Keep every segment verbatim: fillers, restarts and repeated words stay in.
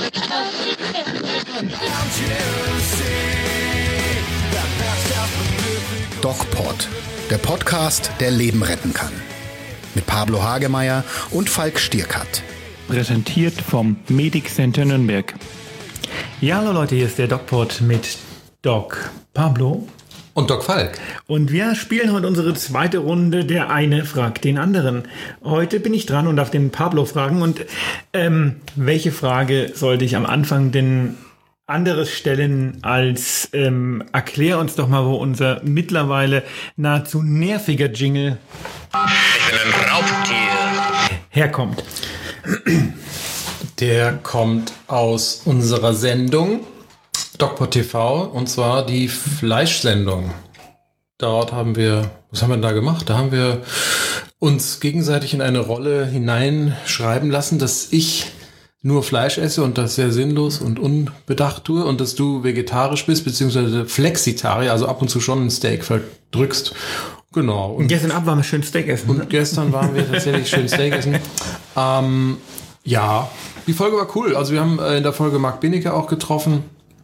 DocPod, der Podcast, der Leben retten kann. Mit Pablo Hagemeyer und Falk Stierkat. Präsentiert vom Medic Center Nürnberg. Ja, hallo Leute, hier ist der DocPod mit Doc Pablo. Und Doc Falk. Und wir spielen heute unsere zweite Runde. Der eine fragt den anderen. Heute bin ich dran und darf den Pablo fragen. Und ähm, welche Frage sollte ich am Anfang denn anderes stellen als ähm, erklär uns doch mal, wo unser mittlerweile nahezu nerviger Jingle Ich bin ein Raubtier. herkommt. Der kommt aus unserer Sendung DocPod T V, und zwar die Fleischsendung. Dort haben wir, was haben wir da gemacht? Da haben wir uns gegenseitig in eine Rolle hineinschreiben lassen, dass ich nur Fleisch esse und das sehr sinnlos und unbedacht tue und dass du vegetarisch bist, beziehungsweise Flexitarier, also ab und zu schon ein Steak verdrückst. Genau. Und gestern Abend waren wir schön Steak essen. Und gestern waren wir tatsächlich schön Steak essen. Ähm, ja, die Folge war cool. Also wir haben äh, in der Folge Marc Benecke auch getroffen,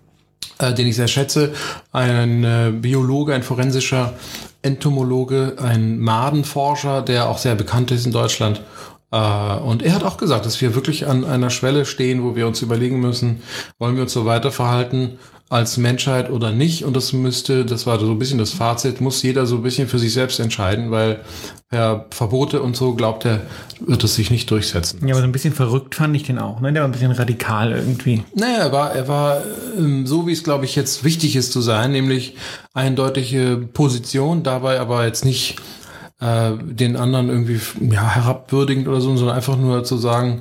äh, den ich sehr schätze. Ein äh, Biologe, ein forensischer Entomologe, ein Madenforscher, der auch sehr bekannt ist in Deutschland. Äh, und er hat auch gesagt, dass wir wirklich an einer Schwelle stehen, wo wir uns überlegen müssen, wollen wir uns so weiterverhalten als Menschheit oder nicht. Und das müsste, das war so ein bisschen das Fazit, muss jeder so ein bisschen für sich selbst entscheiden, weil per Verbote und so, glaubt er, wird es sich nicht durchsetzen. Ja, aber so ein bisschen verrückt fand ich den auch, ne? Der war ein bisschen radikal irgendwie. Naja, er war, er war ähm, so, wie es, glaube ich, jetzt wichtig ist zu sein, nämlich eindeutige Position, dabei aber jetzt nicht äh, den anderen irgendwie ja, herabwürdigend oder so, sondern einfach nur zu sagen,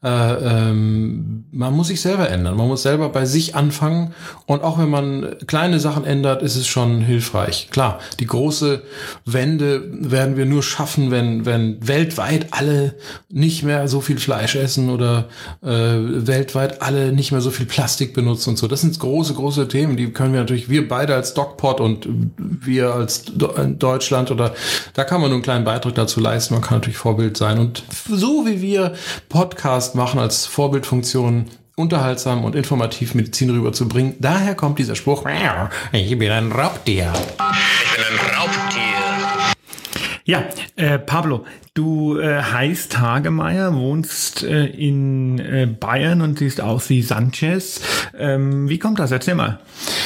äh, ähm, man muss sich selber ändern. Man muss selber bei sich anfangen, und auch wenn man kleine Sachen ändert, ist es schon hilfreich. Klar, die große Wende werden wir nur schaffen, wenn wenn weltweit alle nicht mehr so viel Fleisch essen oder äh, weltweit alle nicht mehr so viel Plastik benutzen und so. Das sind große, große Themen, die können wir natürlich, wir beide als DocPod und wir als Deutschland, oder da kann man nur einen kleinen Beitrag dazu leisten. Man kann natürlich Vorbild sein, und so wie wir Podcast machen als Vorbildfunktion, unterhaltsam und informativ Medizin rüberzubringen. Daher kommt dieser Spruch, ich bin ein Raubtier. Ich bin ein Raubtier. Ja, äh, Pablo, du äh, heißt Hagemeyer, wohnst äh, in äh, Bayern und siehst aus wie Sanchez. Ähm, wie kommt das? Erzähl mal.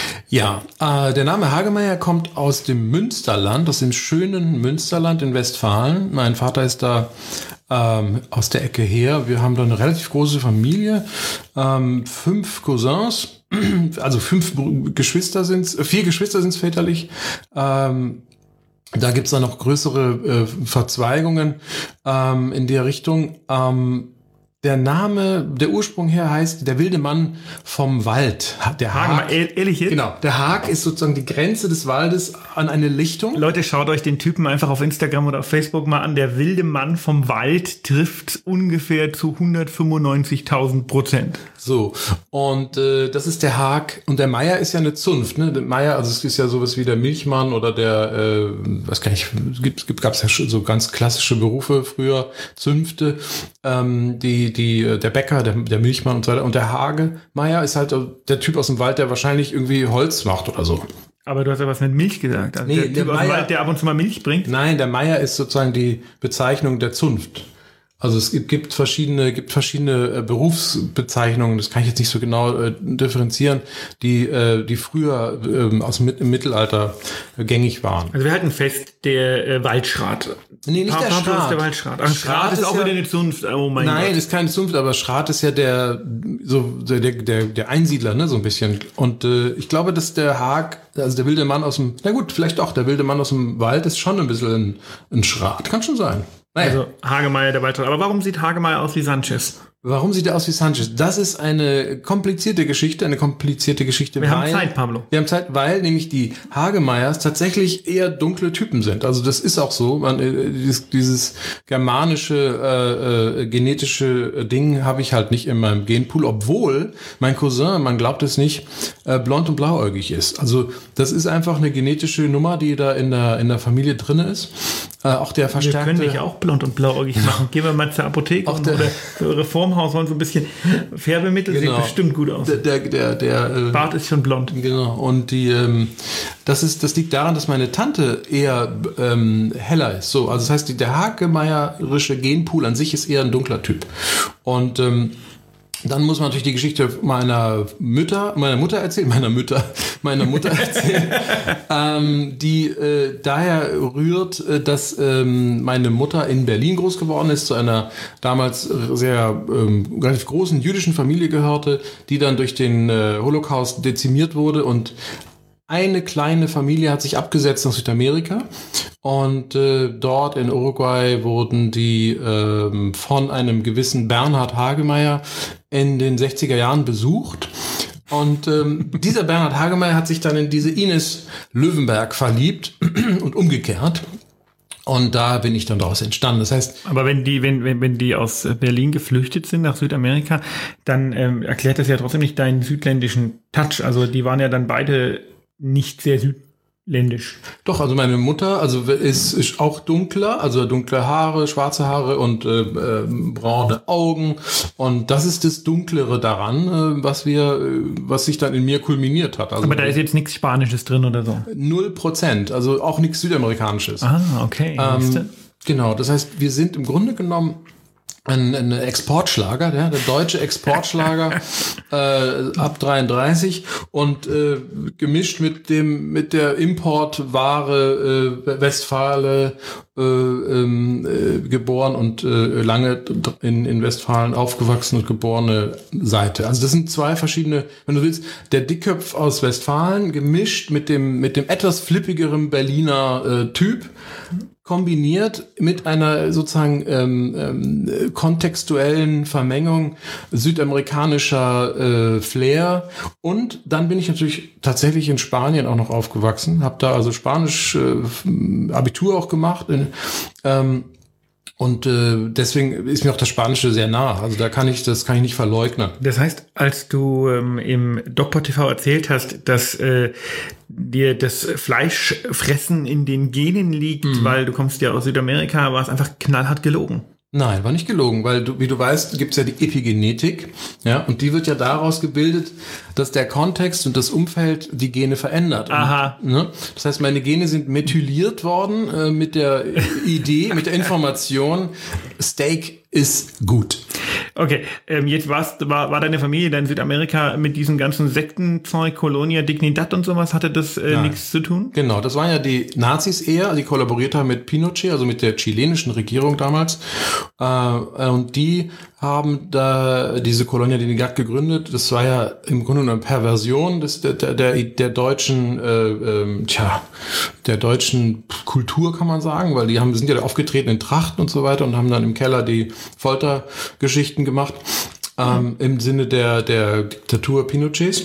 Ja, äh, der Name Hagemeyer kommt aus dem Münsterland, aus dem schönen Münsterland in Westfalen. Mein Vater ist da ähm, aus der Ecke her. Wir haben da eine relativ große Familie, ähm, fünf Cousins, also fünf Geschwister sind's, vier Geschwister sind's väterlich. Ähm, da gibt's dann noch größere äh, Verzweigungen ähm, in der Richtung. Ähm, Der Name, der Ursprung her heißt der wilde Mann vom Wald. Der Haag, ehrlich jetzt? Genau. Der Haag ist sozusagen die Grenze des Waldes an eine Lichtung. Leute, schaut euch den Typen einfach auf Instagram oder auf Facebook mal an. Der wilde Mann vom Wald trifft ungefähr zu hundertfünfundneunzigtausend Prozent. So. Und äh, das ist der Haag. Und der Meier ist ja eine Zunft. Ne? Der Meier, also es ist ja sowas wie der Milchmann oder der, äh, was kann ich, gibt, gibt, gab's ja schon so ganz klassische Berufe früher, Zünfte, ähm, die Die, der Bäcker, der, der Milchmann und so weiter. Und der Hagemeyer ist halt der Typ aus dem Wald, der wahrscheinlich irgendwie Holz macht oder so. Aber du hast ja was mit Milch gesagt. Also Nee, der der Typ aus dem Meier- Wald, der ab und zu mal Milch bringt. Nein, der Meier ist sozusagen die Bezeichnung der Zunft. Also es gibt, gibt verschiedene, gibt verschiedene äh, Berufsbezeichnungen, das kann ich jetzt nicht so genau äh, differenzieren, die, äh, die früher äh, aus dem, im Mittelalter äh, gängig waren. Also wir halten fest, der äh, Waldschrat. Nee, nicht der Pablo Schrat. ist der Waldschrat. Ach, Schrat ist auch ja, wieder eine Zunft. Oh mein Nein, Gott. das ist keine Zunft, aber Schrat ist ja der, so, der, der, der Einsiedler, ne, so ein bisschen. Und äh, ich glaube, dass der Haag, also der wilde Mann aus dem, na gut, vielleicht auch, der wilde Mann aus dem Wald ist schon ein bisschen ein, ein Schrat. Kann schon sein. Naja. Also Hagemeyer, der Waldschrat. Aber warum sieht Hagemeyer aus wie Sanchez? Warum sieht er aus wie Sanchez? Das ist eine komplizierte Geschichte, eine komplizierte Geschichte. Wir weil, haben Zeit, Pablo. Wir haben Zeit, weil nämlich die Hagemeyers tatsächlich eher dunkle Typen sind. Also das ist auch so. Man, äh, dieses, dieses germanische, äh, äh, genetische Ding habe ich halt nicht in meinem Genpool, obwohl mein Cousin, man glaubt es nicht, äh, blond und blauäugig ist. Also das ist einfach eine genetische Nummer, die da in der, in der Familie drinne ist. Äh, auch der verstärkte... Wir können dich auch blond und blauäugig machen. Gehen wir mal zur Apotheke Auch und, der- oder für eure Formel Baumhaus und so ein bisschen Färbemittel, Genau. sieht bestimmt gut aus. Der, der, der, der äh, Bart ist schon blond. Genau. Und die, ähm, das ist, das liegt daran, dass meine Tante eher ähm, heller ist. So, also das heißt, die, der Hagemeyerische Genpool an sich ist eher ein dunkler Typ. Und ähm, dann muss man natürlich die Geschichte meiner Mütter, meiner Mutter erzählen, meiner Mütter, meiner Mutter erzählen, ähm, die äh, daher rührt, äh, dass ähm, meine Mutter in Berlin groß geworden ist, zu einer damals sehr ähm, relativ großen jüdischen Familie gehörte, die dann durch den äh, Holocaust dezimiert wurde und eine kleine Familie hat sich abgesetzt nach Südamerika und äh, dort in Uruguay wurden die ähm, von einem gewissen Bernhard Hagemeyer in den sechziger Jahren besucht. Und ähm, dieser Bernhard Hagemeyer hat sich dann in diese Ines Löwenberg verliebt und umgekehrt. Und da bin ich dann daraus entstanden. Das heißt, Aber wenn die, wenn, wenn, wenn die aus Berlin geflüchtet sind nach Südamerika, dann ähm, erklärt das ja trotzdem nicht deinen südländischen Touch. Also die waren ja dann beide nicht sehr südländisch. doch, also meine Mutter, also ist, ist auch dunkler, also dunkle Haare, schwarze Haare und äh, äh, braune Augen. Und das ist das Dunklere daran, äh, was wir, äh, was sich dann in mir kulminiert hat. Also Aber da ist jetzt nichts Spanisches drin oder so. null Prozent, also auch nichts Südamerikanisches. Ah, okay. Ähm, genau, das heißt, wir sind im Grunde genommen ein, ein Exportschlager, ja, der deutsche Exportschlager äh, ab dreiunddreißig und äh, gemischt mit dem mit der Importware äh, Westfale äh, ähm, äh, geboren und äh, lange in, in Westfalen aufgewachsen und geborene Seite. Also das sind zwei verschiedene, wenn du willst, der Dickkopf aus Westfalen gemischt mit dem mit dem etwas flippigeren Berliner äh, Typ, kombiniert mit einer sozusagen ähm, ähm, kontextuellen Vermengung südamerikanischer äh, Flair. Und dann bin ich natürlich tatsächlich in Spanien auch noch aufgewachsen, habe da also Spanisch äh, Abitur auch gemacht. In, ähm, und äh, deswegen ist mir auch das Spanische sehr nah. Also da kann ich, das kann ich nicht verleugnen. Das heißt, als du ähm, im DocPod T V erzählt hast, dass äh, dir das Fleischfressen in den Genen liegt, mhm. weil du kommst ja aus Südamerika, war es einfach knallhart gelogen. Nein, war nicht gelogen, weil du, wie du weißt, gibt's ja die Epigenetik, ja, und die wird ja daraus gebildet, dass der Kontext und das Umfeld die Gene verändert. Aha. Und, ne? Das heißt, meine Gene sind methyliert worden äh, mit der Idee, mit der Information, Steak ist gut. Okay, ähm, jetzt warst, war, war deine Familie dann in Südamerika mit diesem ganzen Sektenzeug, Colonia Dignidad und sowas, hatte das äh, nichts zu tun? Genau, das waren ja die Nazis eher, die kollaboriert haben mit Pinochet, also mit der chilenischen Regierung damals. Äh, und die haben da diese Colonia Dignidad gegründet. Das war ja im Grunde eine Perversion des, der, der, der, der deutschen, äh, ähm, tja, der deutschen Kultur, kann man sagen, weil die haben, sind ja aufgetreten in Trachten und so weiter und haben dann im Keller die Foltergeschichten gemacht, ähm, im Sinne der, der Diktatur Pinochets.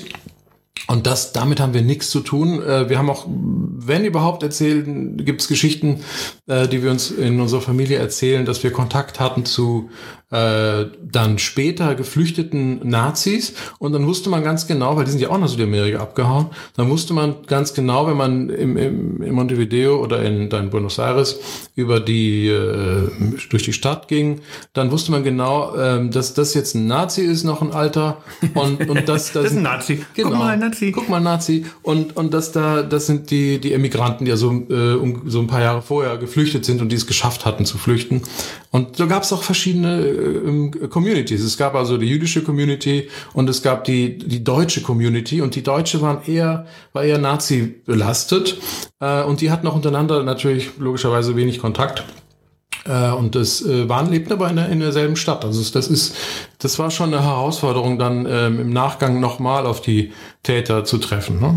Und das, damit haben wir nichts zu tun. Wir haben auch, wenn überhaupt erzählen, gibt es Geschichten, die wir uns in unserer Familie erzählen, dass wir Kontakt hatten zu äh, dann später geflüchteten Nazis. Und dann wusste man ganz genau, weil die sind ja auch nach Südamerika abgehauen, dann wusste man ganz genau, wenn man im, im, in Montevideo oder in, in Buenos Aires über die äh, durch die Stadt ging, dann wusste man genau, äh, dass das jetzt ein Nazi ist, noch ein Alter. Und, und das, das, das ist ein Nazi. Genau. Guck mal, ein Nazi. Guck mal, Nazi. Und, und das da, das sind die, die Emigranten, die ja so, äh, um, so ein paar Jahre vorher geflüchtet sind und die es geschafft hatten zu flüchten. Und so gab es auch verschiedene äh, Communities. Es gab also die jüdische Community und es gab die, die deutsche Community. Und die Deutsche waren eher, war eher Nazi belastet. Äh, und die hatten auch untereinander natürlich logischerweise wenig Kontakt. Äh, und das äh, waren, lebten aber in, der, in derselben Stadt. Also das ist, das war schon eine Herausforderung, dann ähm, im Nachgang nochmal auf die Täter zu treffen. Ne?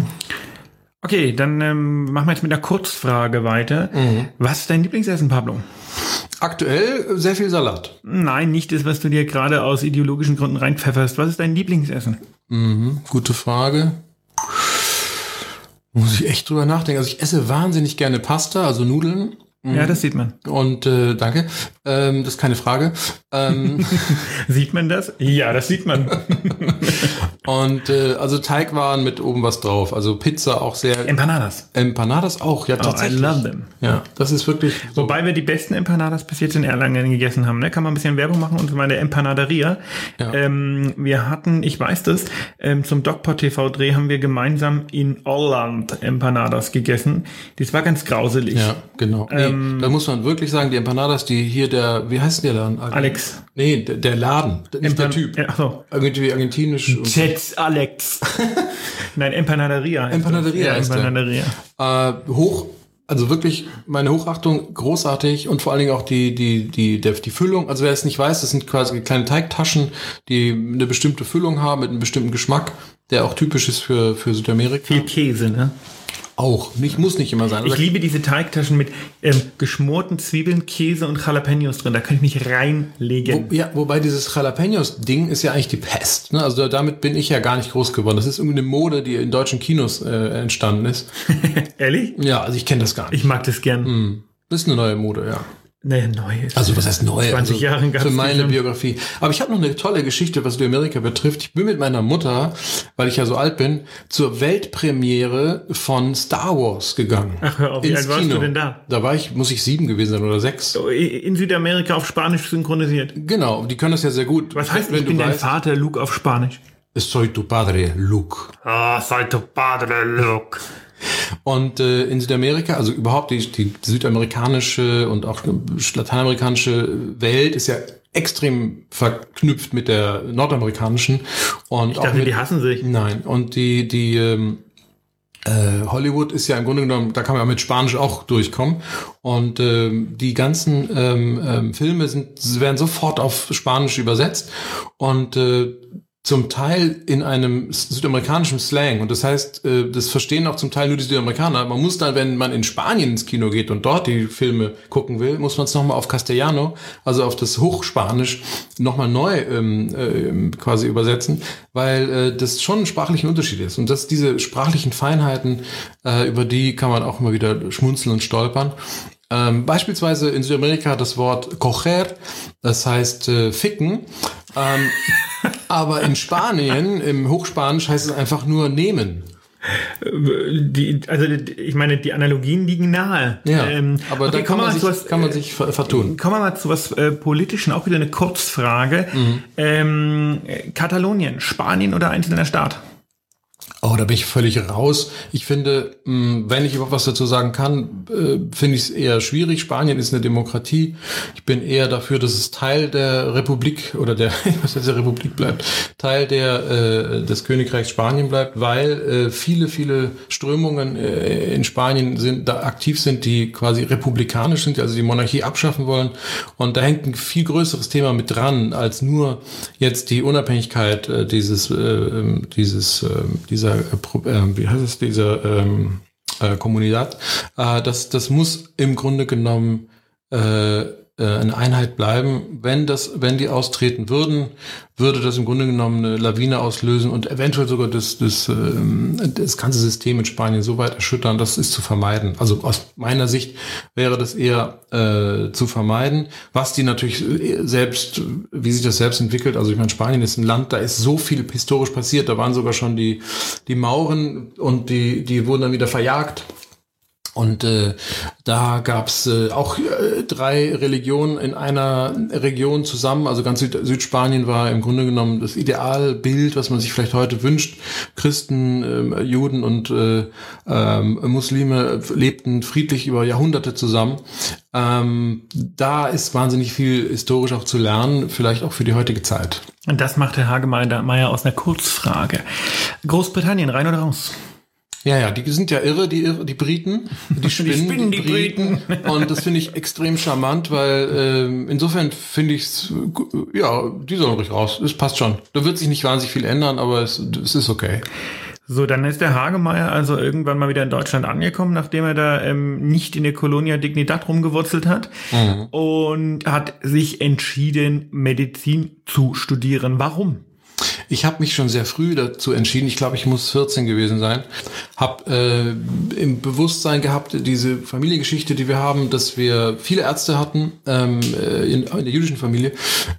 Okay, dann ähm, machen wir jetzt mit einer Kurzfrage weiter. Mhm. Was ist dein Lieblingsessen, Pablo? Aktuell sehr viel Salat. Nein, nicht das, was du dir gerade aus ideologischen Gründen reinpfefferst. Was ist dein Lieblingsessen? Mhm, gute Frage. Muss ich echt drüber nachdenken. Also ich esse wahnsinnig gerne Pasta, also Nudeln. Ja, das sieht man. Und äh, danke, ähm, das ist keine Frage. Ähm, sieht man das? Ja, das sieht man. Und äh, also Teigwaren mit oben was drauf. Also Pizza auch sehr... Empanadas. Empanadas auch, ja, Oh, I tatsächlich. love them. Ja, das ist wirklich... So. Wobei wir die besten Empanadas bis jetzt in Erlangen gegessen haben. Ne? Kann man ein bisschen Werbung machen. Und meine Empanaderia. Ja. Ähm, wir hatten, ich weiß das, ähm, zum DocPod T V-Dreh haben wir gemeinsam in Holland Empanadas gegessen. Das war ganz grauselig. Ja, genau. Nee, Ähm, da muss man wirklich sagen, die Empanadas, die hier der... Wie heißt der Laden? Alex. Nee, der, der Laden. Nicht der Empan- Typ. Ja, ach so. Irgendwie argentinisch. und- Jets Alex. Nein, Empanaderia. heißt Empanaderia das. Ja, heißt der. Empanaderia. Äh, hoch, also wirklich meine Hochachtung, großartig und vor allen Dingen auch die, die, die, der, die Füllung. Also wer es nicht weiß, das sind quasi kleine Teigtaschen, die eine bestimmte Füllung haben mit einem bestimmten Geschmack, der auch typisch ist für, für Südamerika. Viel Käse, ne? Auch. Nicht, muss nicht immer sein. Ich aber- liebe diese Teigtaschen mit ähm, geschmorten Zwiebeln, Käse und Jalapenos drin. Da kann ich mich reinlegen. Wo, ja, wobei dieses Jalapenos-Ding ist ja eigentlich die Pest. Ne? Also damit bin ich ja gar nicht groß geworden. Das ist irgendeine Mode, die in deutschen Kinos äh, entstanden ist. Ehrlich? Ja, also ich kenne das gar nicht. Ich mag das gern. Das ist eine neue Mode, ja. Nee, neu ist. Also was heißt neu? zwanzig also, Jahre gab's für meine die Biografie. Aber ich habe noch eine tolle Geschichte, was Südamerika betrifft. Ich bin mit meiner Mutter, weil ich ja so alt bin, zur Weltpremiere von Star Wars gegangen. Ach, hör auf, wie Ins alt warst Kino. du denn da? Da war ich, muss ich sieben gewesen sein oder sechs. In Südamerika auf Spanisch synchronisiert. Genau, die können das ja sehr gut. Was heißt, wenn ich bin du dein weißt, Vater, Luke auf Spanisch? Soy tu padre, Luke. Ah, soy tu padre, Luke. Und äh, in Südamerika, also überhaupt die, die südamerikanische und auch lateinamerikanische Welt ist ja extrem verknüpft mit der nordamerikanischen. Und Ich auch dachte, mit, die hassen sich. Nein, und die, die ähm, äh, Hollywood ist ja im Grunde genommen, da kann man ja mit Spanisch auch durchkommen. Und ähm, die ganzen ähm, ähm, Filme sind, werden sofort auf Spanisch übersetzt. Und äh, zum Teil in einem südamerikanischen Slang. Und das heißt, das verstehen auch zum Teil nur die Südamerikaner. Man muss dann, wenn man in Spanien ins Kino geht und dort die Filme gucken will, muss man es nochmal auf Castellano, also auf das Hochspanisch, nochmal neu ähm, äh, quasi übersetzen, weil äh, das schon ein sprachlicher Unterschied ist. Und dass diese sprachlichen Feinheiten, äh, über die kann man auch immer wieder schmunzeln und stolpern. Ähm, beispielsweise in Südamerika das Wort coger, das heißt äh, ficken. Ähm, aber in Spanien, im Hochspanisch, heißt es einfach nur nehmen. Die, also ich meine, die Analogien liegen nahe. Ja, ähm, aber okay, da kann kommen wir man, mal sich, zu was, kann man sich ver- vertun. Kommen wir mal zu was äh, Politischen, auch wieder eine Kurzfrage. Mhm. Ähm, Katalonien, Spanien oder einzelner Staat? Oh, da bin ich völlig raus. Ich finde, mh, wenn ich überhaupt was dazu sagen kann, äh, finde ich es eher schwierig. Spanien ist eine Demokratie. Ich bin eher dafür, dass es Teil der Republik oder der, was heißt der Republik bleibt, Teil der äh, des Königreichs Spanien bleibt, weil äh, viele, viele Strömungen äh, in Spanien sind, da aktiv sind, die quasi republikanisch sind, also die Monarchie abschaffen wollen. Und da hängt ein viel größeres Thema mit dran, als nur jetzt die Unabhängigkeit äh, dieses, äh, dieses, äh, dieser Äh, wie heißt es, dieser ähm, äh, Comunidad, äh, das, das muss im Grunde genommen äh, eine Einheit bleiben. Wenn das, wenn die austreten würden, würde das im Grunde genommen eine Lawine auslösen und eventuell sogar das, das, ähm, das ganze System in Spanien so weit erschüttern, das ist zu vermeiden. Also aus meiner Sicht wäre das eher äh, zu vermeiden. Was die natürlich selbst, wie sich das selbst entwickelt, also ich meine, Spanien ist ein Land, da ist so viel historisch passiert, da waren sogar schon die, die Mauren und die, die wurden dann wieder verjagt. Und äh, da gab's äh, auch äh, drei Religionen in einer Region zusammen. Also ganz Süd- Südspanien war im Grunde genommen das Idealbild, was man sich vielleicht heute wünscht. Christen, äh, Juden und äh, äh, Muslime lebten friedlich über Jahrhunderte zusammen. Ähm, da ist wahnsinnig viel historisch auch zu lernen, vielleicht auch für die heutige Zeit. Und das macht Herr Hagemeyer aus einer Kurzfrage. Großbritannien, rein oder raus? Ja, ja, die sind ja irre, die, irre, die Briten, die spinnen die, spinnen die Briten. Und das finde ich extrem charmant, weil ähm, insofern finde ich es, ja, die sollen ruhig raus, das passt schon. Da wird sich nicht wahnsinnig viel ändern, aber es, es ist okay. So, dann ist der Hagemeyer also irgendwann mal wieder in Deutschland angekommen, nachdem er da ähm, nicht in der Colonia Dignidad rumgewurzelt hat mhm. und hat sich entschieden, Medizin zu studieren. Warum? Ich habe mich schon sehr früh dazu entschieden, ich glaube, ich muss vierzehn gewesen sein, habe äh, im Bewusstsein gehabt, diese Familiengeschichte, die wir haben, dass wir viele Ärzte hatten, ähm, in, in der jüdischen Familie.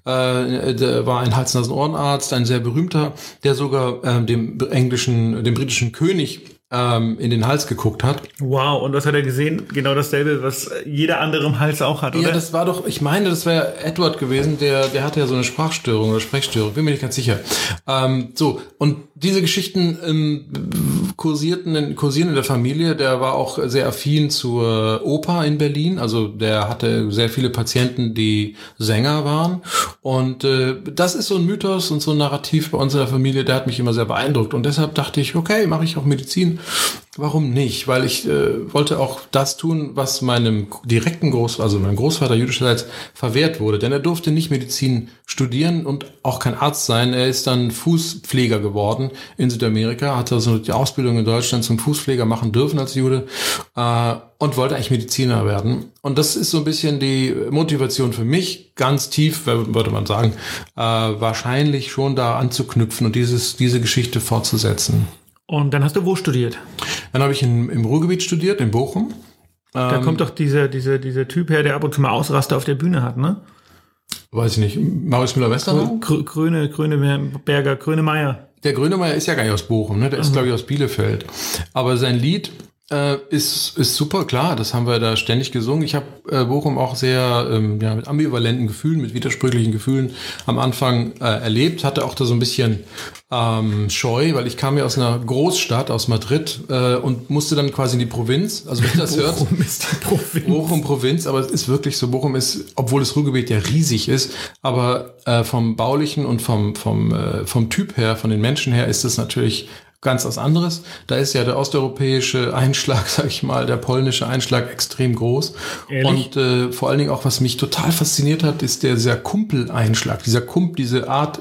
Äh, da war ein Hals-Nasen-Ohrenarzt, ein sehr berühmter, der sogar ähm, dem englischen, dem britischen König ähm, in den Hals geguckt hat. Wow, und was hat er gesehen? Genau dasselbe, was jeder andere im Hals auch hat, oder? Ja, das war doch, ich meine, das wäre Edward gewesen, der der hatte ja so eine Sprachstörung oder Sprechstörung, bin mir nicht ganz sicher. Ähm, so, und diese Geschichten ähm, kursierten in, kursieren in der Familie. Der war auch sehr affin zur Oper in Berlin, also der hatte sehr viele Patienten, die Sänger waren, und äh, das ist so ein Mythos und so ein Narrativ bei uns in der Familie, der hat mich immer sehr beeindruckt, und deshalb dachte ich, okay, mache ich auch Medizin. Warum nicht? Weil ich äh, wollte auch das tun, was meinem direkten Groß, also meinem Großvater jüdischerseits verwehrt wurde. Denn er durfte nicht Medizin studieren und auch kein Arzt sein. Er ist dann Fußpfleger geworden in Südamerika, hat also die Ausbildung in Deutschland zum Fußpfleger machen dürfen als Jude äh, und wollte eigentlich Mediziner werden. Und das ist so ein bisschen die Motivation für mich, ganz tief, würde man sagen, äh, wahrscheinlich schon da anzuknüpfen und dieses diese Geschichte fortzusetzen. Und dann hast du wo studiert? Dann habe ich in, im Ruhrgebiet studiert, in Bochum. Da ähm, kommt doch dieser, dieser, dieser Typ her, der ab und zu mal Ausraster auf der Bühne hat, ne? Weiß ich nicht. Marius Müller-Westernhagen? Grö- Gröne, Gröneberger, Grönemeyer. Der Grönemeyer ist ja gar nicht aus Bochum, ne? Der ist, glaube ich, aus Bielefeld. Aber sein Lied äh, ist ist super, klar. Das haben wir da ständig gesungen. Ich habe äh, Bochum auch sehr ähm, ja, mit ambivalenten Gefühlen, mit widersprüchlichen Gefühlen am Anfang äh, erlebt. Hatte auch da so ein bisschen ähm, Scheu, weil ich kam ja aus einer Großstadt, aus Madrid, äh, und musste dann quasi in die Provinz. Also wenn ihr das hört, Bochum ist die Provinz. Bochum Provinz, aber es ist wirklich so, Bochum ist, obwohl das Ruhrgebiet ja riesig ist, aber äh, vom Baulichen und vom vom äh, vom Typ her, von den Menschen her, ist es natürlich ganz was anderes. Da ist ja der osteuropäische Einschlag, sag ich mal, der polnische Einschlag extrem groß. Ehrlich? Und äh, vor allen Dingen auch, was mich total fasziniert hat, ist der dieser Kumpel-Einschlag, dieser Kump, diese Art,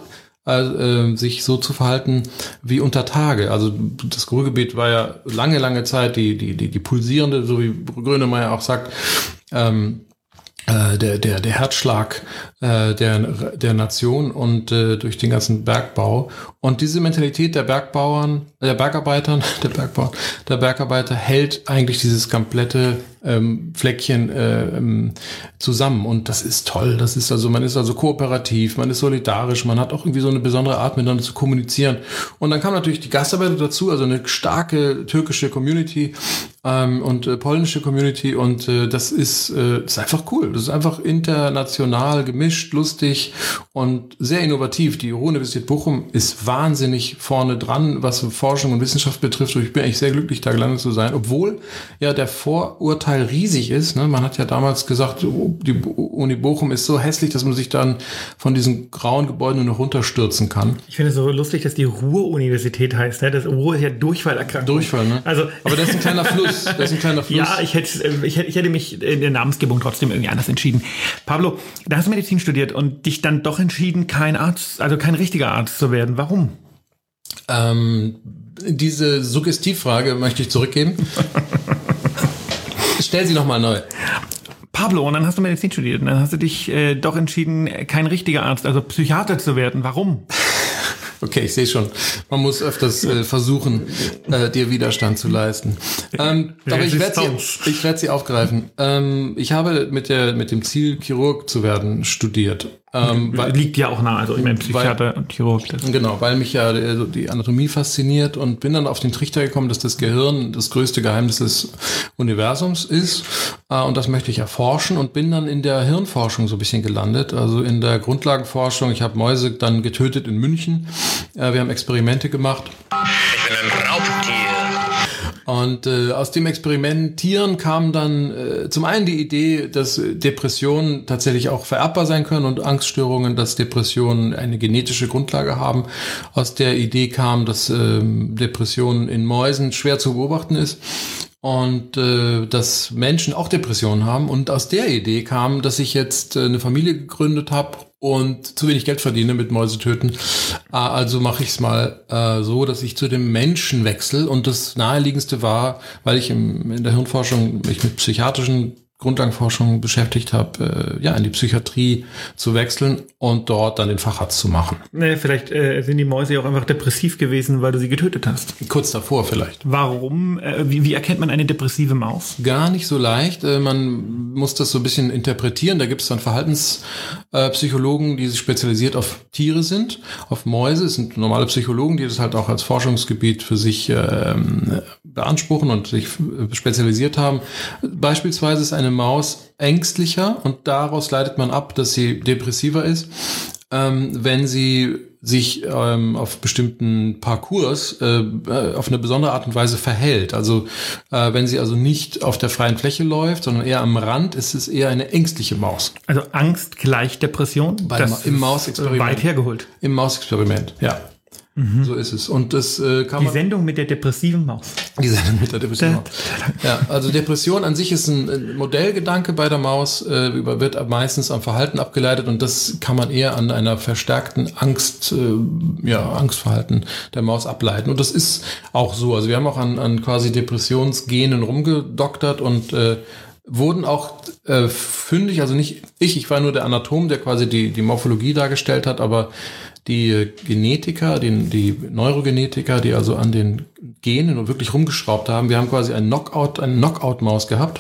äh, sich so zu verhalten wie unter Tage. Also das Ruhrgebiet war ja lange, lange Zeit die die die, die pulsierende, so wie Grönemeyer auch sagt, ähm, äh, der der der Herzschlag äh, der der Nation, und äh, durch den ganzen Bergbau, und diese Mentalität der Bergbauern, der Bergarbeitern, der Bergbauern, der Bergarbeiter hält eigentlich dieses komplette ähm, Fleckchen äh, zusammen, und das ist toll. Das ist also, man ist also kooperativ, man ist solidarisch, man hat auch irgendwie so eine besondere Art, miteinander zu kommunizieren. Und dann kam natürlich die Gastarbeiter dazu, also eine starke türkische Community ähm, und äh, polnische Community, und äh, das ist, äh, ist einfach cool. Das ist einfach international gemischt, lustig und sehr innovativ. Die Ruhr-Universität Bochum ist wahnsinnig vorne dran, was Forschung und Wissenschaft betrifft. Und ich bin eigentlich sehr glücklich, da gelandet zu sein, obwohl ja der Vorurteil riesig ist. Ne? Man hat ja damals gesagt, die Uni Bochum ist so hässlich, dass man sich dann von diesen grauen Gebäuden nur noch runterstürzen kann. Ich finde es so lustig, dass die Ruhr-Universität heißt. Ne? Das Ruhr ist ja Durchfallerkrankung. Durchfall, ne? Also, aber das ist ein kleiner Fluss. Das ist ein kleiner Fluss. Ja, ich hätte, ich hätte, ich hätte mich in der Namensgebung trotzdem irgendwie anders entschieden. Pablo, da hast du Medizin studiert und dich dann doch entschieden, kein Arzt, also kein richtiger Arzt zu werden. Warum? Ähm, diese Suggestivfrage möchte ich zurückgeben. Stell sie nochmal neu. Pablo, und dann hast du Medizin studiert und dann hast du dich äh, doch entschieden, kein richtiger Arzt, also Psychiater zu werden. Warum? Okay, ich sehe schon. Man muss öfters äh, versuchen, äh, dir Widerstand zu leisten. Ähm, aber ich werde sie, ich werde sie aufgreifen. Ähm, ich habe mit der mit dem Ziel, Chirurg zu werden, studiert. Ähm, weil, Liegt ja auch nah, also ich meine Psychiater weil, und Chirurg. Das. Genau, weil mich ja äh, die Anatomie fasziniert, und bin dann auf den Trichter gekommen, dass das Gehirn das größte Geheimnis des Universums ist, äh, und das möchte ich erforschen, und bin dann in der Hirnforschung so ein bisschen gelandet, also in der Grundlagenforschung. Ich habe Mäuse dann getötet in München. Äh, wir haben Experimente gemacht. Ich bin ein Raubtier. Und äh, aus dem Experimentieren kam dann äh, zum einen die Idee, dass Depressionen tatsächlich auch vererbbar sein können, und Angststörungen, dass Depressionen eine genetische Grundlage haben. Aus der Idee kam, dass äh, Depressionen in Mäusen schwer zu beobachten ist, und äh, dass Menschen auch Depressionen haben. Und aus der Idee kam, dass ich jetzt äh, eine Familie gegründet habe und zu wenig Geld verdiene mit Mäusetöten. Äh, also mache ich es mal äh, so, dass ich zu dem Menschen wechsle. Und das Naheliegendste war, weil ich im, in der Hirnforschung mich mit psychiatrischen Grundlagenforschung beschäftigt habe, äh, ja, in die Psychiatrie zu wechseln und dort dann den Facharzt zu machen. Ne, vielleicht äh, sind die Mäuse ja auch einfach depressiv gewesen, weil du sie getötet hast. Kurz davor vielleicht. Warum? Äh, wie, wie erkennt man eine depressive Maus? Gar nicht so leicht. Äh, man muss das so ein bisschen interpretieren. Da gibt es dann Verhaltenspsychologen, äh, die sich spezialisiert auf Tiere sind, auf Mäuse. Es sind normale Psychologen, die das halt auch als Forschungsgebiet für sich äh, beanspruchen und sich spezialisiert haben. Beispielsweise ist eine Maus ängstlicher und daraus leitet man ab, dass sie depressiver ist, ähm, wenn sie sich ähm, auf bestimmten Parcours äh, auf eine besondere Art und Weise verhält. Also äh, wenn sie also nicht auf der freien Fläche läuft, sondern eher am Rand, ist es eher eine ängstliche Maus. Also Angst gleich Depression? Bei, das im Mausexperiment. Weit hergeholt. Im Mausexperiment, ja. Mhm. So ist es. Und das äh, kann Die man, Sendung mit der depressiven Maus. Die Sendung mit der depressiven Maus. Ja, also Depression an sich ist ein Modellgedanke bei der Maus, äh, über, wird meistens am Verhalten abgeleitet und das kann man eher an einer verstärkten Angst, äh, ja, Angstverhalten der Maus ableiten. Und das ist auch so. Also wir haben auch an, an quasi Depressionsgenen rumgedoktert und äh, wurden auch äh, fündig, also nicht ich, ich war nur der Anatom, der quasi die, die Morphologie dargestellt hat, aber die Genetiker, die, die Neurogenetiker, die also an den Genen und wirklich rumgeschraubt haben, wir haben quasi einen Knockout, eine Knockout-Maus gehabt.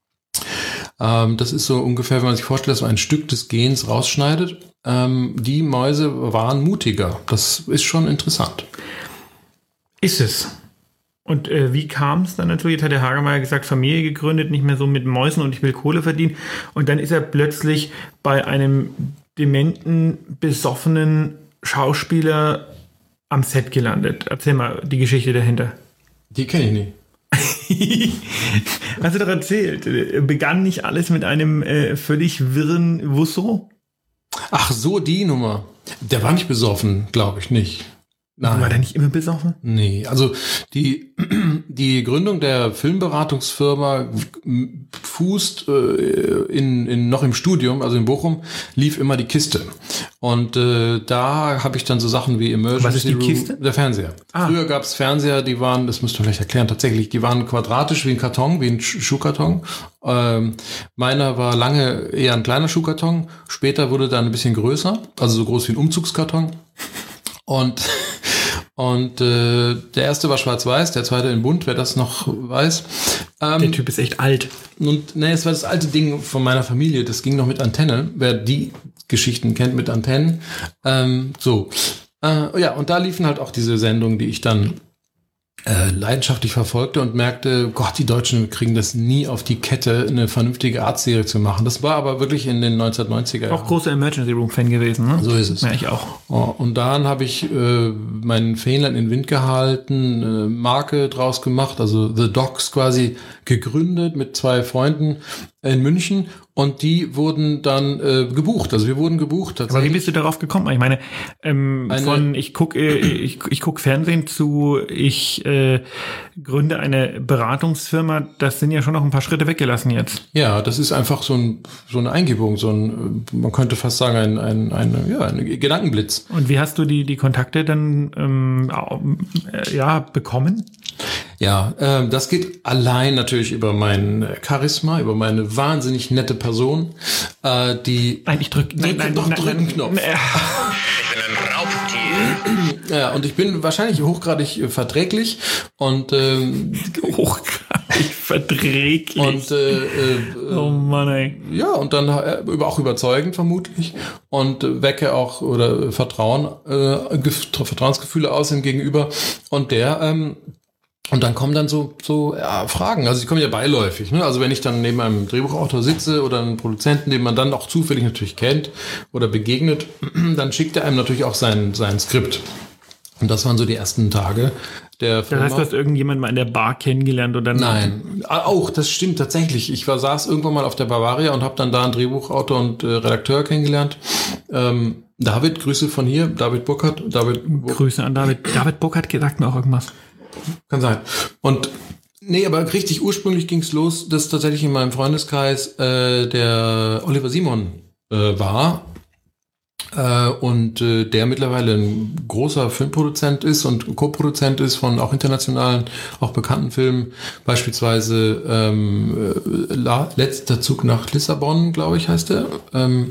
Ähm, das ist so ungefähr, wenn man sich vorstellt, dass man ein Stück des Gens rausschneidet. Ähm, die Mäuse waren mutiger. Das ist schon interessant. Ist es. Und äh, wie kam es dann dazu? Jetzt hat der Hagemeyer gesagt, Familie gegründet, nicht mehr so mit Mäusen und ich will Kohle verdienen. Und dann ist er plötzlich bei einem dementen, besoffenen Schauspieler am Set gelandet. Erzähl mal die Geschichte dahinter. Die kenne ich nicht. Hast du doch erzählt. Begann nicht alles mit einem äh, völlig wirren Wusso? Ach so, die Nummer. Der war nicht besoffen, glaube ich nicht. Nein. War der nicht immer besoffen? Nee, also die, die Gründung der Filmberatungsfirma fußt äh, in, in noch im Studium, also in Bochum, lief immer die Kiste. Und äh, da habe ich dann so Sachen wie Emergency Was ist die Room, Kiste? Der Fernseher. Ah. Früher gab es Fernseher, die waren, das müsst ihr vielleicht erklären, tatsächlich, die waren quadratisch wie ein Karton, wie ein Schuhkarton. Ähm, meiner war lange eher ein kleiner Schuhkarton, später wurde dann ein bisschen größer, also so groß wie ein Umzugskarton. Und Und äh, der erste war schwarz-weiß, der zweite in bunt, wer das noch weiß. Ähm, der Typ ist echt alt. Und ne, es war das alte Ding von meiner Familie, das ging noch mit Antenne, wer die Geschichten kennt mit Antennen. Ähm, so, äh, ja, und da liefen halt auch diese Sendungen, die ich dann äh, leidenschaftlich verfolgte und merkte, Gott, die Deutschen kriegen das nie auf die Kette, eine vernünftige Arztserie zu machen. Das war aber wirklich in den neunzehnhundertneunziger Jahren. Auch großer Emergency Room Fan gewesen, ne? So ist es. Ja, ich auch. Oh, und dann habe ich äh, meinen Fähnlein in den Wind gehalten, eine Marke draus gemacht, also The Docs quasi gegründet mit zwei Freunden in München und die wurden dann äh, gebucht. Also wir wurden gebucht. Aber wie bist du darauf gekommen? Ich meine, ähm, von ich gucke äh, ich, ich guck Fernsehen zu, ich äh, gründe eine Beratungsfirma, das sind ja schon noch ein paar Schritte weggelassen jetzt. Ja, das ist einfach so, ein, so eine Eingebung, so ein, man könnte fast sagen, ein, ein, ein, ja, ein Gedankenblitz. Und wie hast du die, die Kontakte dann ähm, äh, ja, bekommen? Ja, äh, das geht allein natürlich über mein Charisma, über meine wahnsinnig nette Person, äh, die... Nein, ich drück... Nein, nein, doch, nein, drück einen Knopf. Ich bin ein Raubtier. Ja, und ich bin wahrscheinlich hochgradig verträglich und... Ähm, hochgradig verträglich. Und, äh, äh, oh Mann, ey. Ja, und dann äh, auch überzeugend vermutlich und äh, wecke auch oder Vertrauen, äh, Vertrauensgefühle aus ihm gegenüber und der... Ähm, Und dann kommen dann so so ja, Fragen, also die kommen ja beiläufig, ne? Also wenn ich dann neben einem Drehbuchautor sitze oder einem Produzenten, den man dann auch zufällig natürlich kennt oder begegnet, dann schickt er einem natürlich auch sein sein Skript. Und das waren so die ersten Tage der Firma. Das heißt, du hast irgendjemanden mal in der Bar kennengelernt oder Nein, auch, das stimmt tatsächlich. Ich war saß irgendwann mal auf der Bavaria und habe dann da einen Drehbuchautor und äh, Redakteur kennengelernt. Ähm, David, Grüße von hier, David Burkhardt. David Burkhardt. Grüße an David. David Burkhardt sagt mir auch irgendwas. Kann sein. Und nee, aber richtig ursprünglich ging's los, dass tatsächlich in meinem Freundeskreis äh, der Oliver Simon äh, war. Äh, und äh, der mittlerweile ein großer Filmproduzent ist und Co-Produzent ist von auch internationalen, auch bekannten Filmen, beispielsweise ähm, La- Letzter Zug nach Lissabon, glaube ich, heißt der. Ähm,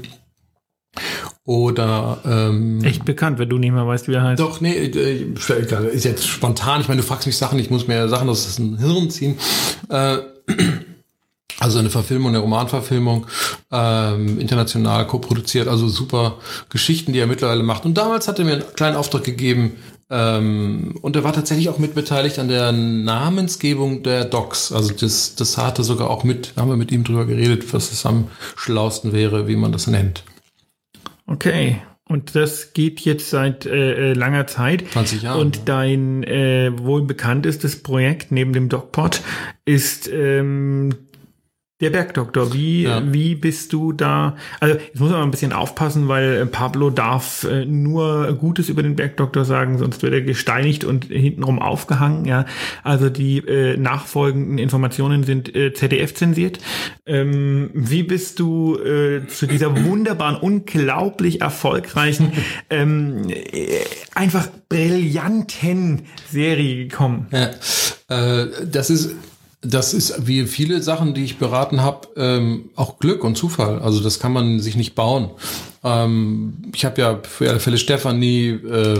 oder ähm, echt bekannt, wenn du nicht mehr weißt, wie er heißt. Doch, nee, äh, ist jetzt spontan. Ich meine, du fragst mich Sachen, ich muss mir Sachen aus dem Hirn ziehen. Äh, Also eine Verfilmung, eine Romanverfilmung, ähm, international co-produziert, also super Geschichten, die er mittlerweile macht. Und damals hat er mir einen kleinen Auftrag gegeben, ähm, und er war tatsächlich auch mitbeteiligt an der Namensgebung der Docs. Also das, das hatte sogar auch mit, haben wir mit ihm drüber geredet, was es am schlausten wäre, wie man das nennt. Okay. Und das geht jetzt seit äh, langer Zeit. zwanzig Jahre. Und dein äh, wohl bekanntestes Projekt neben dem DocPod ist ähm, der Bergdoktor. Wie, ja. wie bist du da? Also jetzt muss man mal ein bisschen aufpassen, weil Pablo darf äh, nur Gutes über den Bergdoktor sagen, sonst wird er gesteinigt und hintenrum aufgehangen. Ja, also die äh, nachfolgenden Informationen sind äh, Z D F zensiert. Ähm, wie bist du äh, zu dieser wunderbaren, unglaublich erfolgreichen, ähm, äh, einfach brillanten Serie gekommen? Ja, äh, das ist Das ist wie viele Sachen, die ich beraten habe, ähm, auch Glück und Zufall. Also das kann man sich nicht bauen. Ähm, ich habe ja für alle Fälle Stefanie, äh,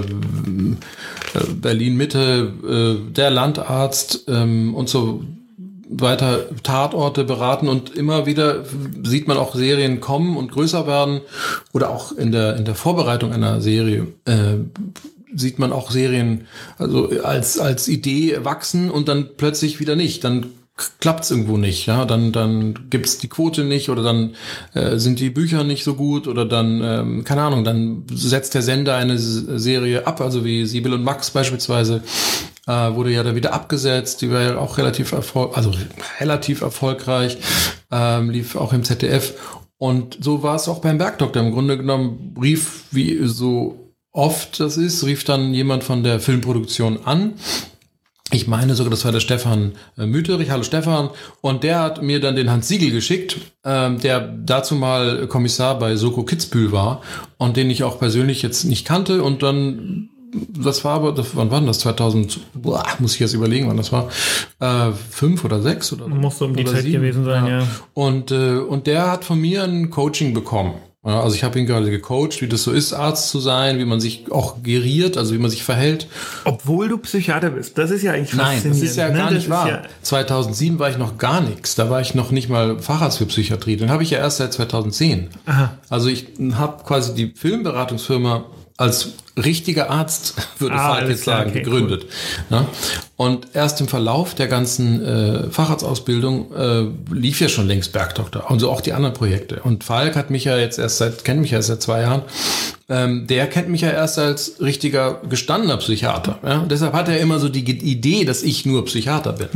Berlin Mitte, äh, der Landarzt ähm, und so weiter Tatorte beraten und immer wieder sieht man auch Serien kommen und größer werden oder auch in der in der Vorbereitung einer Serie äh, sieht man auch Serien also als als Idee wachsen und dann plötzlich wieder nicht. Dann klappt's irgendwo nicht. Ja, dann dann gibt's die Quote nicht oder dann äh, sind die Bücher nicht so gut oder dann ähm, keine Ahnung. Dann setzt der Sender eine Serie ab, also wie Sibyl und Max beispielsweise. Äh, wurde ja dann wieder abgesetzt. Die war ja auch relativ erfolg also relativ erfolgreich. Ähm, lief auch im Z D F. Und so war es auch beim Bergdoktor. Im Grunde genommen rief wie so oft das ist, rief dann jemand von der Filmproduktion an. Ich meine sogar, das war der Stefan Müterich. Hallo Stefan. Und der hat mir dann den Hans Siegel geschickt, ähm, der dazu mal Kommissar bei Soko Kitzbühel war und den ich auch persönlich jetzt nicht kannte. Und dann, das war aber, das, wann war das? zweitausend, boah, muss ich jetzt überlegen, wann das war. Äh, fünf oder sechs oder so. Muss so um die oder Zeit sieben. gewesen sein, ja. ja. Und, äh, und der hat von mir ein Coaching bekommen. Ja, also ich habe ihn gerade gecoacht, wie das so ist, Arzt zu sein, wie man sich auch geriert, also wie man sich verhält. Obwohl du Psychiater bist, das ist ja eigentlich faszinierend. Nein, das ist ja gar ne? nicht wahr. Ja zweitausendsieben war ich noch gar nichts, da war ich noch nicht mal Facharzt für Psychiatrie, den habe ich ja erst seit zweitaudzehn. Aha. Also ich habe quasi die Filmberatungsfirma als richtiger Arzt, würde ah, Falk jetzt sagen, okay, gegründet. Cool. Ja? Und erst im Verlauf der ganzen äh, Facharztausbildung äh, lief ja schon längst Bergdoktor, also auch die anderen Projekte. Und Falk hat mich ja jetzt erst seit, kennt mich ja erst seit zwei Jahren, ähm, der kennt mich ja erst als richtiger gestandener Psychiater. Ja? Und deshalb hat er immer so die Idee, dass ich nur Psychiater bin.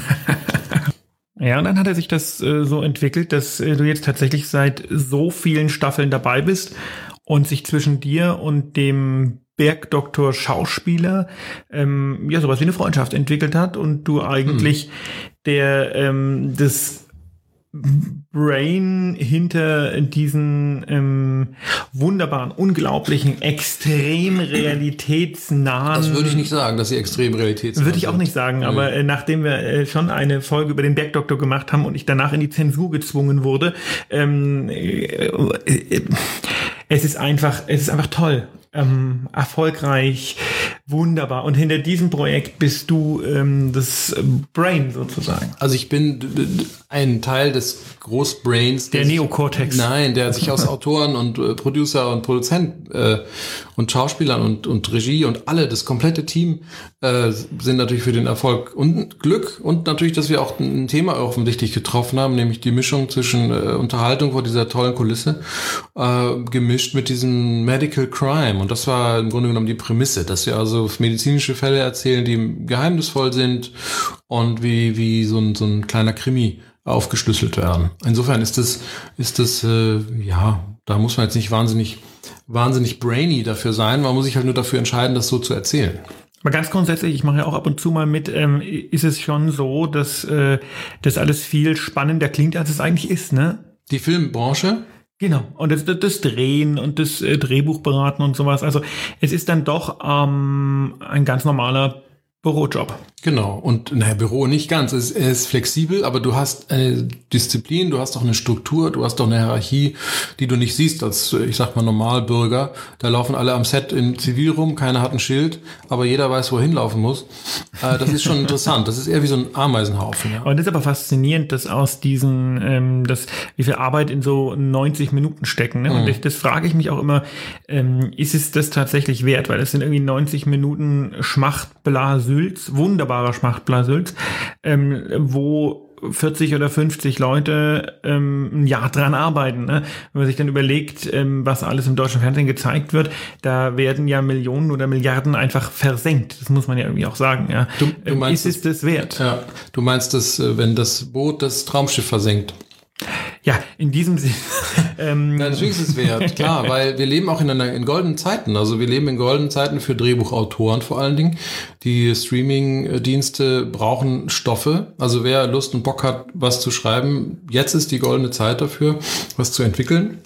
Ja, und dann hat er sich das äh, so entwickelt, dass äh, du jetzt tatsächlich seit so vielen Staffeln dabei bist und sich zwischen dir und dem Bergdoktor Schauspieler ähm, ja sowas wie eine Freundschaft entwickelt hat und du eigentlich hm. der ähm, das Brain hinter diesen ähm, wunderbaren, unglaublichen, extrem realitätsnahen... Das würde ich nicht sagen, dass sie extrem realitätsnah Würde ich auch nicht sagen, nee. aber äh, nachdem wir äh, schon eine Folge über den Bergdoktor gemacht haben und ich danach in die Zensur gezwungen wurde, ähm, äh, äh, es ist einfach, es ist einfach toll. Ähm, erfolgreich, wunderbar. Und hinter diesem Projekt bist du ähm, das Brain sozusagen. Also ich bin ein Teil des Großbrains. Der Neokortex. Nein, der sich aus Autoren und äh, Producer und Produzent äh, und Schauspielern und, und Regie und alle, das komplette Team äh, sind natürlich für den Erfolg und Glück und natürlich, dass wir auch ein Thema offensichtlich getroffen haben, nämlich die Mischung zwischen äh, Unterhaltung vor dieser tollen Kulisse äh, gemischt mit diesem Medical Crime. Und das war im Grunde genommen die Prämisse, dass wir also medizinische Fälle erzählen, die geheimnisvoll sind und wie wie so ein so ein kleiner Krimi aufgeschlüsselt werden. Insofern ist das ist das äh, ja, da muss man jetzt nicht wahnsinnig wahnsinnig brainy dafür sein, man muss sich halt nur dafür entscheiden, das so zu erzählen. Aber ganz grundsätzlich, ich mache ja auch ab und zu mal mit, ähm, ist es schon so, dass äh, das alles viel spannender klingt, als es eigentlich ist, ne? Die Filmbranche? Genau, und das, das Drehen und das äh, Drehbuch beraten und sowas. Also es ist dann doch ähm, ein ganz normaler Bürojob. Genau, und naja, Büro nicht ganz. Es ist, es ist flexibel, aber du hast eine Disziplin, du hast auch eine Struktur, du hast auch eine Hierarchie, die du nicht siehst als, ich sag mal, Normalbürger. Da laufen alle am Set in Zivil rum, keiner hat ein Schild, aber jeder weiß, wohin laufen muss. Äh, das ist schon interessant. Das ist eher wie so ein Ameisenhaufen. Ja. Und das ist aber faszinierend, dass aus diesen, ähm, das, wie viel Arbeit in so neunzig Minuten stecken. Ne? Und Mhm. ich, das frage ich mich auch immer, ähm, ist es das tatsächlich wert? Weil es sind irgendwie neunzig Minuten Schmacht-Blasülz, wunderbarer Schmacht-Blasülz, ähm, wo vierzig oder fünfzig Leute ähm, ein Jahr dran arbeiten. Ne? Wenn man sich dann überlegt, ähm, was alles im deutschen Fernsehen gezeigt wird, da werden ja Millionen oder Milliarden einfach versenkt. Das muss man ja irgendwie auch sagen. Ja? Du, du ähm, meinst, ist es das wert? Ja, du meinst, dass äh, wenn das Boot das Traumschiff versenkt? Ja, in diesem Sinne. ähm, Ja, natürlich ist es wert, klar, weil wir leben auch in einer in goldenen Zeiten. Also wir leben in goldenen Zeiten für Drehbuchautoren vor allen Dingen. Die Streaming-Dienste brauchen Stoffe. Also wer Lust und Bock hat, was zu schreiben, jetzt ist die goldene Zeit dafür, was zu entwickeln.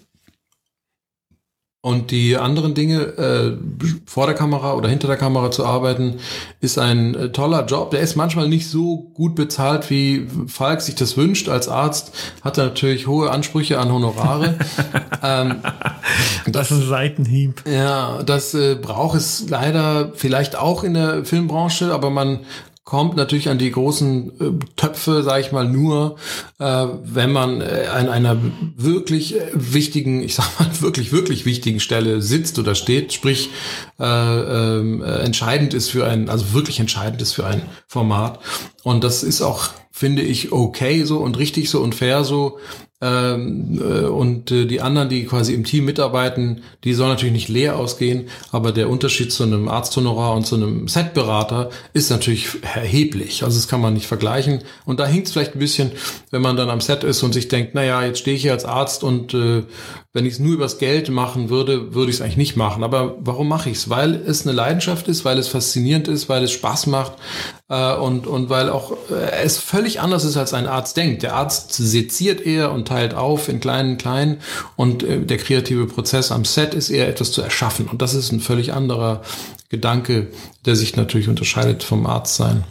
Und die anderen Dinge, äh, vor der Kamera oder hinter der Kamera zu arbeiten, ist ein äh, toller Job. Der ist manchmal nicht so gut bezahlt, wie Falk sich das wünscht. Als Arzt hat er natürlich hohe Ansprüche an Honorare. ähm, das ist ein Seitenhieb. Ja, das äh, braucht es leider vielleicht auch in der Filmbranche, aber man kommt natürlich an die großen äh, Töpfe, sage ich mal, nur, äh, wenn man äh, an einer wirklich äh, wichtigen, ich sag mal, wirklich, wirklich wichtigen Stelle sitzt oder steht, sprich äh, äh, entscheidend ist für ein, also wirklich entscheidend ist für ein Format. Und das ist auch, finde ich, okay so und richtig so und fair so. Ähm, äh, und äh, die anderen, die quasi im Team mitarbeiten, die sollen natürlich nicht leer ausgehen, aber der Unterschied zu einem Arzthonorar und zu einem Setberater ist natürlich erheblich. Also das kann man nicht vergleichen. Und da hinkt es vielleicht ein bisschen, wenn man dann am Set ist und sich denkt, naja, jetzt stehe ich hier als Arzt und äh, wenn ich es nur übers Geld machen würde, würde ich es eigentlich nicht machen. Aber warum mache ich es? Weil es eine Leidenschaft ist, weil es faszinierend ist, weil es Spaß macht äh, und, und weil auch äh, es völlig anders ist, als ein Arzt denkt. Der Arzt seziert eher und teilt auf in kleinen, kleinen und äh, der kreative Prozess am Set ist eher etwas zu erschaffen. Und das ist ein völlig anderer Gedanke, der sich natürlich unterscheidet vom Arztsein.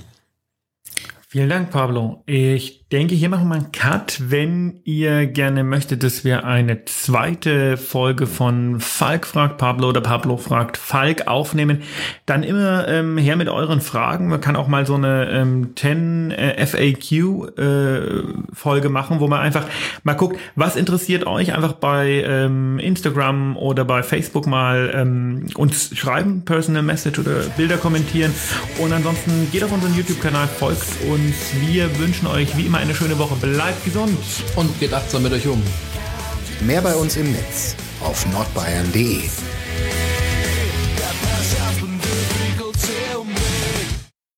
Vielen Dank, Pablo. Ich denke, hier machen wir einen Cut. Wenn ihr gerne möchtet, dass wir eine zweite Folge von Falk fragt Pablo oder Pablo fragt Falk aufnehmen, dann immer ähm, her mit euren Fragen. Man kann auch mal so eine ähm, zehn äh, F A Q äh, Folge machen, wo man einfach mal guckt, was interessiert euch, einfach bei ähm, Instagram oder bei Facebook mal ähm, uns schreiben, Personal Message oder Bilder kommentieren. Und ansonsten geht auf unseren YouTube-Kanal, folgt uns. Wir wünschen euch wie immer eine schöne Woche. Bleibt gesund. Und geht achtsam mit euch um. Mehr bei uns im Netz auf nordbayern punkt de.